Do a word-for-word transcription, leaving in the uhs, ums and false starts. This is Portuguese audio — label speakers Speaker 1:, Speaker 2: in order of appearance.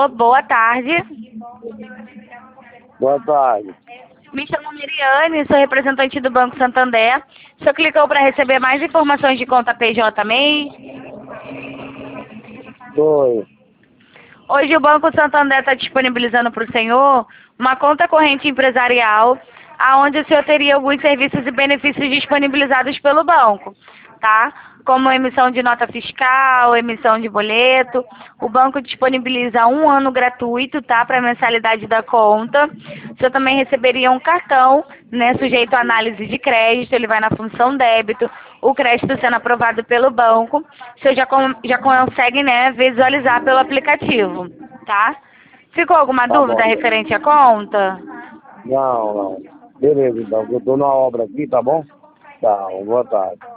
Speaker 1: Alô, boa tarde.
Speaker 2: Boa tarde.
Speaker 1: Me chamo Miriane, sou representante do Banco Santander. O senhor clicou para receber mais informações de conta P J M E I?
Speaker 2: Foi.
Speaker 1: Hoje o Banco Santander está disponibilizando para o senhor uma conta corrente empresarial, aonde o senhor teria alguns serviços e benefícios disponibilizados pelo banco, tá? Como emissão de nota fiscal, emissão de boleto. O banco disponibiliza um ano gratuito, tá? Para a mensalidade da conta. O senhor também receberia um cartão, né? Sujeito à análise de crédito, ele vai na função débito. O crédito sendo aprovado pelo banco, o senhor já, com, já consegue, né, visualizar pelo aplicativo, tá? Ficou alguma
Speaker 2: Tá
Speaker 1: dúvida
Speaker 2: bom.
Speaker 1: referente à conta?
Speaker 2: Não, não. Beleza, então. Eu tô na obra aqui, tá bom? Tá, boa tarde.